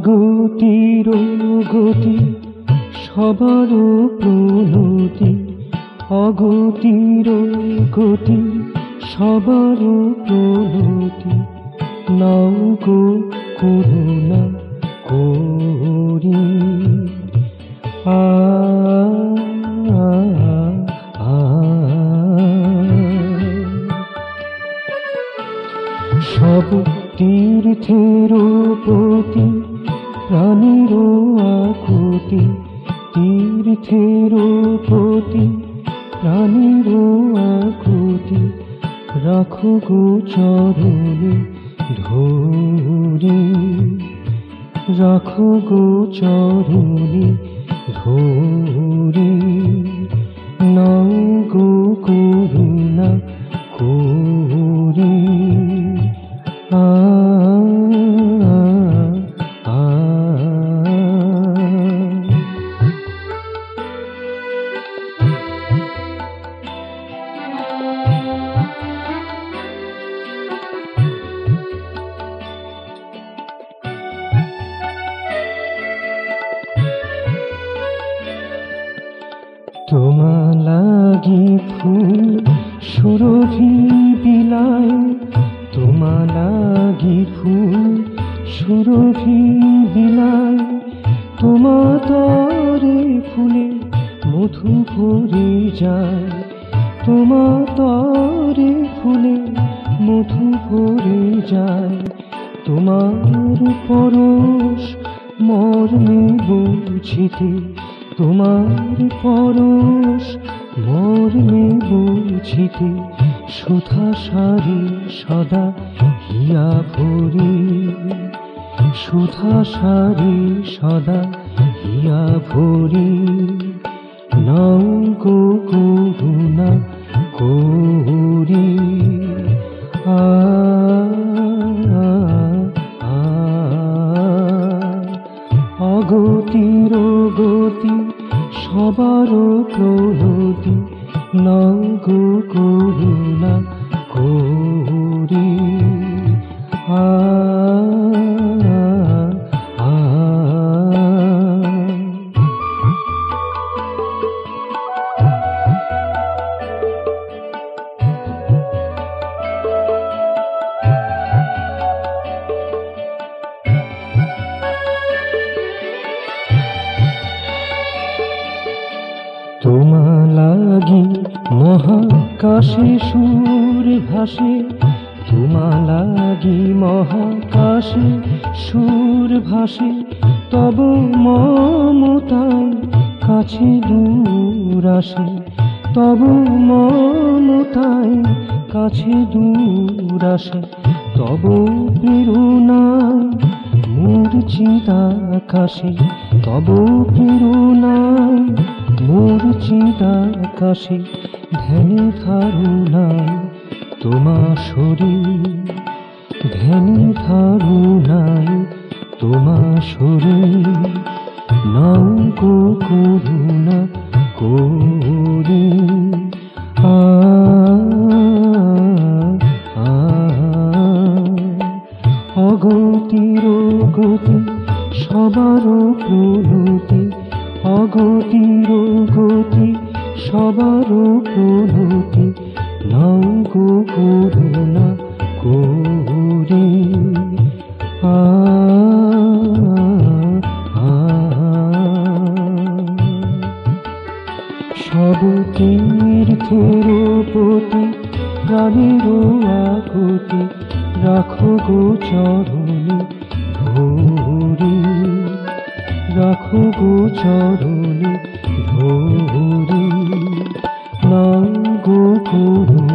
অগতির গতি সবার প্রণতি, অগতির গতি সবার প্রণতি, নাও গো করুণা করি। সব তীর্থের প্রতি প্রাণীর আকুতি, তীর্থের প্রতি প্রাণীর আকুতি, রাখো গো চরণে ধরি, রাখো গো চরণে ধরি, নাও গো করুণা করি। তোমা লাগি ফুল সুরভি বিলায়, তোমা লাগি ফুল সুরভি বিলায়, তোমা তরে ফুলে মধু ভরে যায়, তোমা তরে ফুলে মধু ভরে যায়, তোমার পরশ মর্মে বুঝিতে, তোমার পরশ মর্মে বুঝিতে, সুধা সারি সদা হিয়া ভরি, সুধা সারি সদা হিয়া ভরি, নাও গো করুণা করি। অগতির গতি সবার প্রণতি, নাও গো করুণা করি। তোমা লাগি মহাকাশে সুর ভাসে, তোমা লাগি মহাকাশে সুর ভাসে, তব মমতায় কাছে দূর আসে, তব মমতায় কাছে দূর আসে, তব প্রেরণায় মূর্ছিত আকাশে, তব প্রেরণায় মূর্ছিত আকাশে, ধ্যানে ধারণায় তোমা শরীর, ধ্যানে ধারণায় তোমা শরীর, নাও গো করুণা করি। অগতির গতি সবার প্রণতি, অগতির গতি সবার প্রণতি, নাও গো করুণা করি। সব তীর্থের প্রতি প্রাণীর আকুতি, রাখো গো চরণে ধরি, রাখো গো চরণে ধরি, নাও গো করুণা